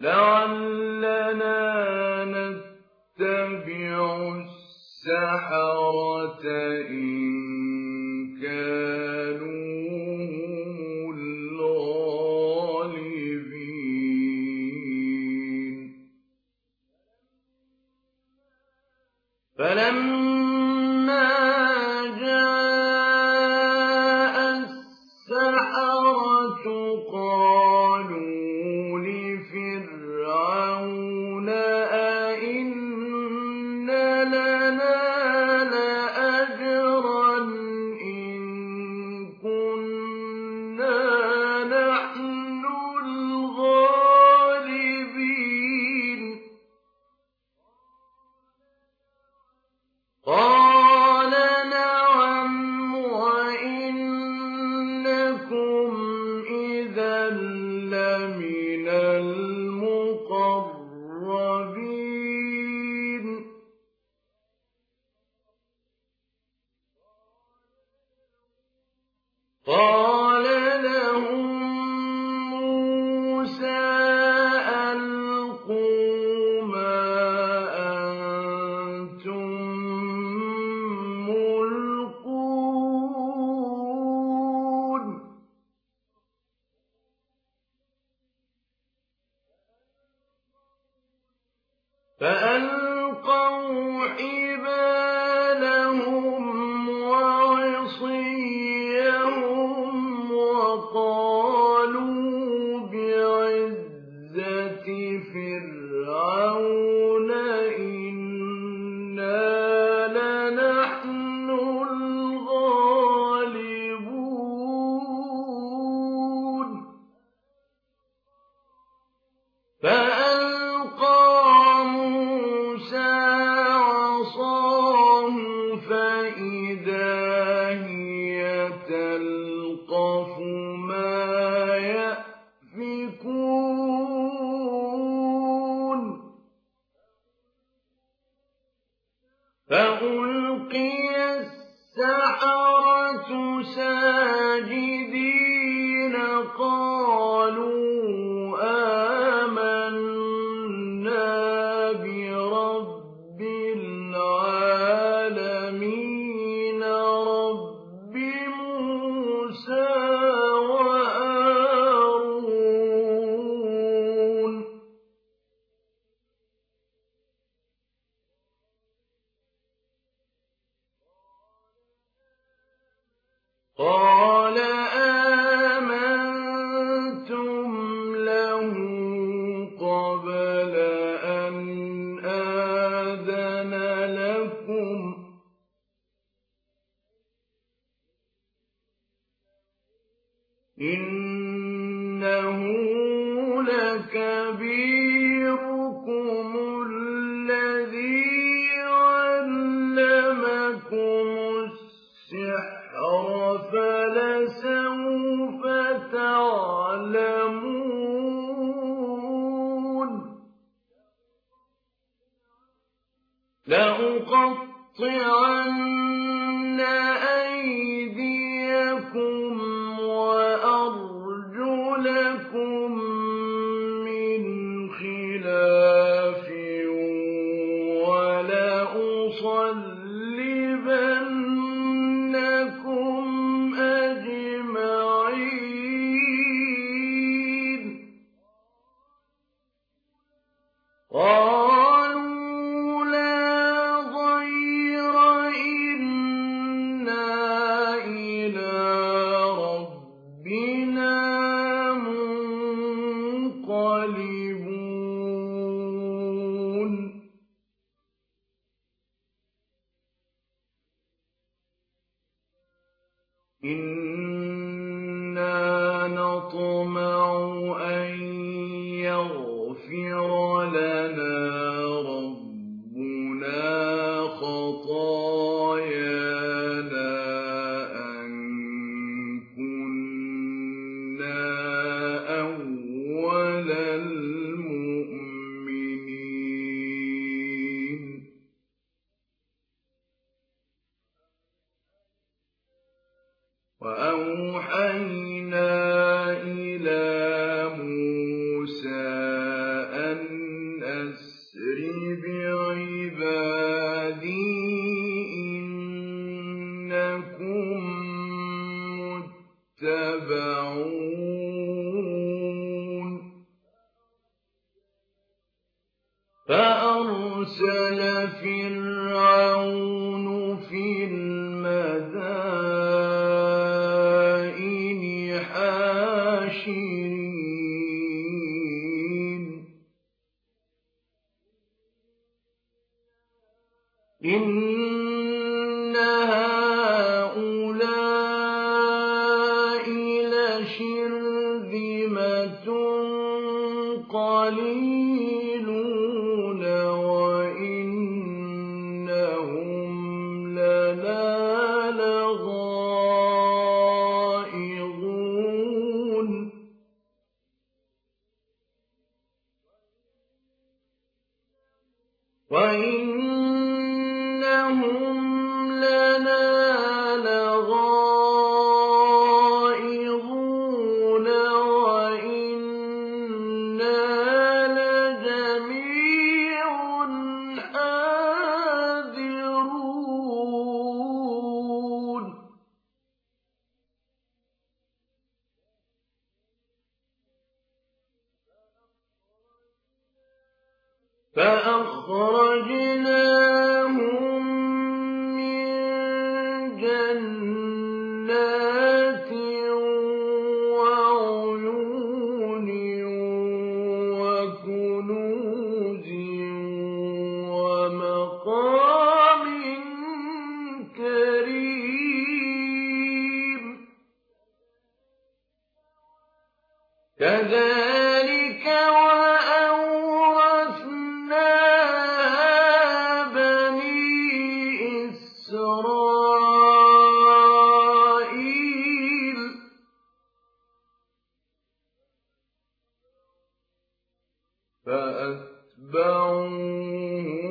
لَعَلَّنَا نَتَّبِعُ السَّحَرَةَ إِن كَانُوا هُمُ الْغَالِبِينَ فَلَمَّا جَاءَ السَّحَرَةُ قَالُوا لِفِرْعَوْنَ أَئِنَّ لَنَا لَأَجْرًا إِن كُنَّا نَحْنُ الْغَالِبِينَ قَالَ نَعَمْ وَإِنَّكُمْ إِذًا لَّمِنَ الْمُقَرَّبِينَ قَالَ لَهُم مُّوسَىٰ أَلْقُوا مَا أَنتُم مُّلْقُونَ فَأَلْقَوْا حِبَالَهُمْ وَعِصِيَّهُمْ وَقَالُوا بِعِزَّةِ فِرْعَوْنَ إِنَّا لَنَحْنُ الْغَالِبُونَ فَأَلْقَىٰ مُوسَىٰ عَصَاهُ فَإِذَا هِيَ تَلْقَفُ مَا يَأْفِكُونَ فَأُلْقِيَ السَّحَرَةُ سَاجِدِينَ قَالُوا آمَنَّا بِرَبِّ الْعَالَمِينَ رَبِّ مُوسَىٰ وَهَارُونَ قَالَ آمَنتُمْ لَهُ قَبْلَ أَنْ آذَنَ لَكُمْ ۖ إِنَّهُ لَكَبِيرُكُمُ الَّذِي عَلَّمَكُمُ السِّحْرَ فَلَسَوْفَ تَعْلَمُونَ لَأُقَطِّعَنَّ أَيْدِيَكُمْ وَأَرْجُلَكُم مِّنْ خِلَافٍ وَلَأُصَلِّبَنَّكُمْ أَجْمَعِينَ قَالُوا لَا ضَيْرَ إِنَّا إِلَىٰ رَبِّنَا مُنقَلِبُونَ إِنَّا نَطْمَعُ أَن يَغْفِرَ لَنَا رَبُّنَا خَطَايَانَا أَن كُنَّا أَوَّلَ الْمُؤْمِنِينَ وَأَوْحَيْنَا إِلَىٰ مُوسَىٰ أن أسر بعبادي إنكم متبعون فأرسل فرعون في المدائن حاشرين إن هؤلاء لشرذمة قليلون وإنهم لنا لغائظون وإنا لجميع حاذرون فأخرجناهم من جنات وعيون وكنوز ومقام كريم كذلك وأورثناها بني إسرائيل فأتبعوهم